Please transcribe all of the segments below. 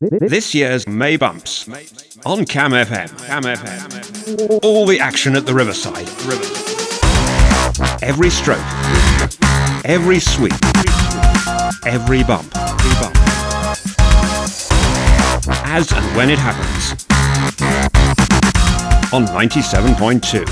This year's May Bumps on Cam FM. All the action at the Riverside. Every stroke, every sweep, every bump. As and when it happens. On 97.2.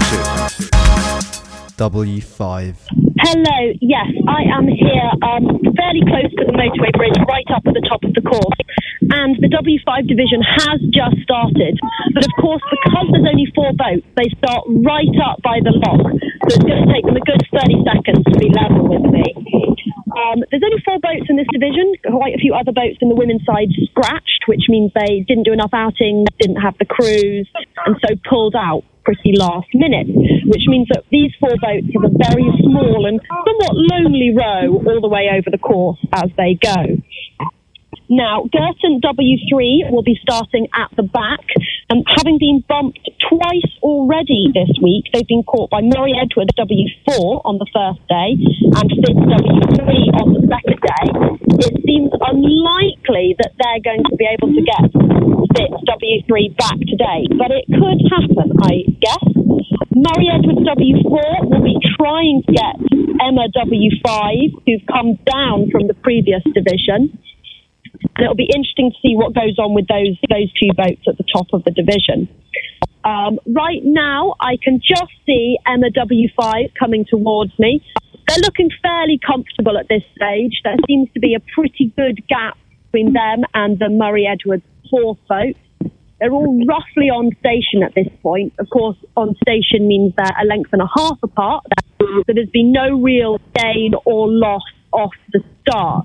W5. Hello, yes, I am here fairly close to the motorway bridge, right up at the top of the course. And the W5 division has just started. But of course, because there's only 4 boats, they start right up by the lock. So it's going to take them a good 30 seconds to be level with me. There's only 4 boats in this division. Quite a few other boats in the women's side scratched, which means they didn't do enough outings, didn't have the crews, and so pulled out pretty last minute, which means that these 4 boats have a very small and somewhat lonely row all the way over the course as they go. Now, Girton W3 will be starting at the back, and having been bumped twice already this week, they've been caught by Murray Edwards W4 on the first day and Fitz W3 on the second day. It seems unlikely that they're going to be able to get Fitz W3 back today, but it could happen, I guess. Murray Edwards W4 will be trying to get Emma W5, who's come down from the previous division. And it'll be interesting to see what goes on with those 2 boats at the top of the division. Right now, I can just see Emma W5 coming towards me. They're looking fairly comfortable at this stage. There seems to be a pretty good gap between them and the Murray Edwards 4th boat. They're all roughly on station at this point. Of course, on station means they're a length and a half apart. So there's been no real gain or loss off the start.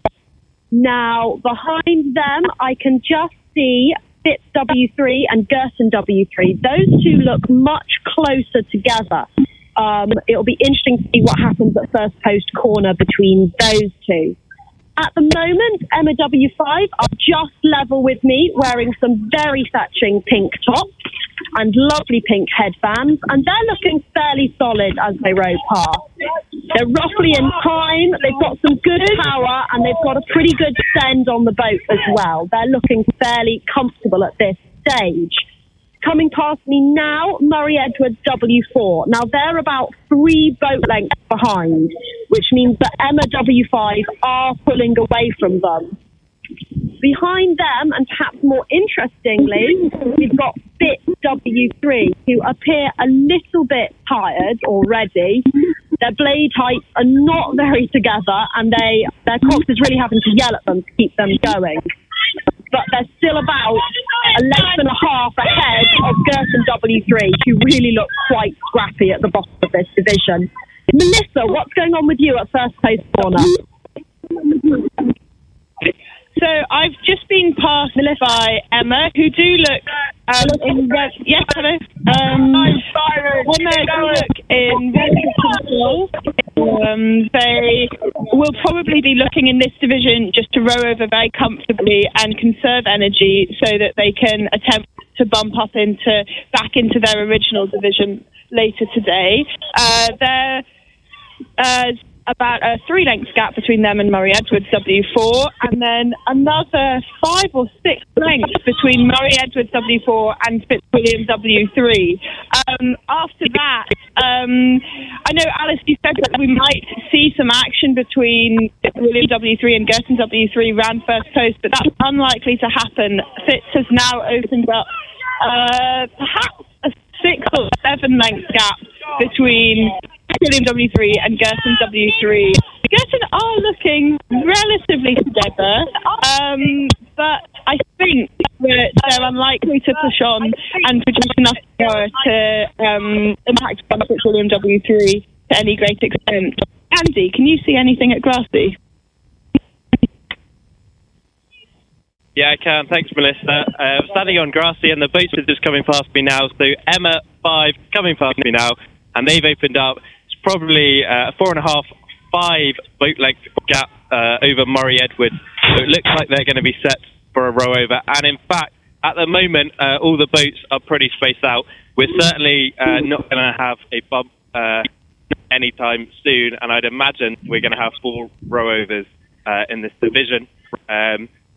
Now, behind them, I can just see Fitz W3 and Girton W3. Those 2 look much closer together. It'll be interesting to see what happens at first post corner between those 2. At the moment, Emma W5 are just level with me, wearing some very fetching pink tops and lovely pink headbands, and they're looking fairly solid as they row past. They're roughly in time, they've got some good power, and they've got a pretty good send on the boat as well. They're looking fairly comfortable at this stage. Coming past me now, Murray Edwards W4. Now, they're about 3 boat lengths behind, which means that Emma W5 are pulling away from them. Behind them, and perhaps more interestingly, we've got Fitz W3, who appear a little bit tired already. Their blade heights are not very together, and their cox is really having to yell at them to keep them going. But they're still about a length and a half ahead of Girton W3, who really look quite scrappy at the bottom of this division. Melissa, what's going on with you at first post corner? So I've just been passed by Emma, who do look in yes, hello. Emma do look in relative control. They will probably be looking in this division just to row over very comfortably and conserve energy so that they can attempt to bump up back into their original division later today. There's about a 3 lengths gap between them and Murray Edwards W4, and then another 5 or 6 lengths between Murray Edwards W4 and Fitzwilliam W3. After that, I know, Alice, you said that we might see some action between Fitzwilliam W3 and Girton W3 round first post, but that's unlikely to happen. Fitz has now opened up perhaps a 6 or 7 lengths gap between William W3 and Girton W3. Girton are looking relatively together, but I think that they're unlikely to push on and produce enough power to impact on William W3 to any great extent. Andy, can you see anything at Grassy? Yeah, I can. Thanks, Melissa. I'm standing on Grassy, and the boats are just coming past me now. So Emma 5 coming past me now, and they've opened up. It's probably a 4.5, 5 boat length gap over Murray Edwards. So it looks like they're going to be set for a row over. And in fact, at the moment, all the boats are pretty spaced out. We're certainly not going to have a bump anytime soon, and I'd imagine we're going to have 4 row overs in this division.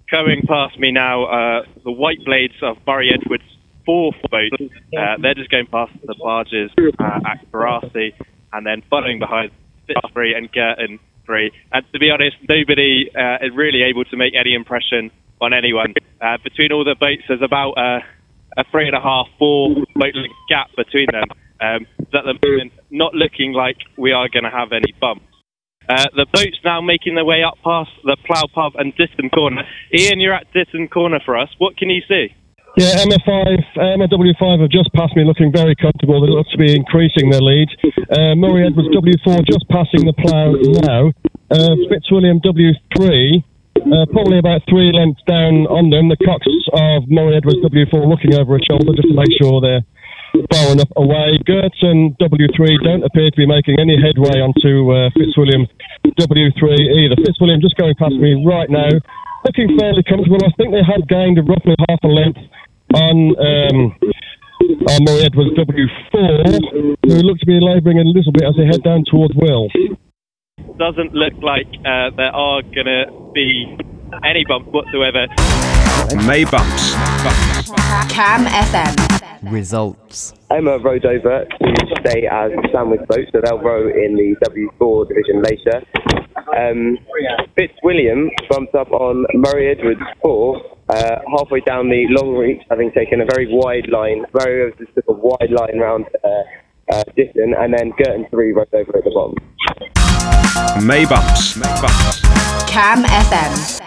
Going past me now, the white blades of Murray Edwards' 4 boats. They're just going past the barges at Grassy, and then following behind Fitz 3 and Girton 3. And to be honest, nobody is really able to make any impression on anyone. Between all the boats, there's about a 3.5, 4 boat length gap between them. So at the moment, not looking like we are going to have any bumps. The boats now making their way up past the Plough Pub and Ditton Corner. Ian, you're at Ditton Corner for us. What can you see? Yeah, Emma W5 have just passed me, looking very comfortable. They look to be increasing their lead. Murray Edwards W4 just passing the Plough now. Fitzwilliam W3 probably about 3 lengths down on them. The cocks of Murray Edwards W4 looking over a shoulder just to make sure they're far enough away. Girton W3 don't appear to be making any headway onto Fitzwilliam W3 either. Fitzwilliam just going past me right now, looking fairly comfortable. I think they have gained roughly half a length on Murray Edwards W4, who look to be labouring a little bit as they head down towards Will. Doesn't look like there are going to be any bumps whatsoever. May bumps. Cam FM. Results. Emma rowed over to stay as Sandwich boat, so they'll row in the W4 division later. Fitzwilliam bumped up on Murray Edwards 4 halfway down the long reach, having taken a very wide line. Murray Edwards just took a wide line round Ditton, and then Girton 3 rowed over at the bottom. May bumps. Cam FM.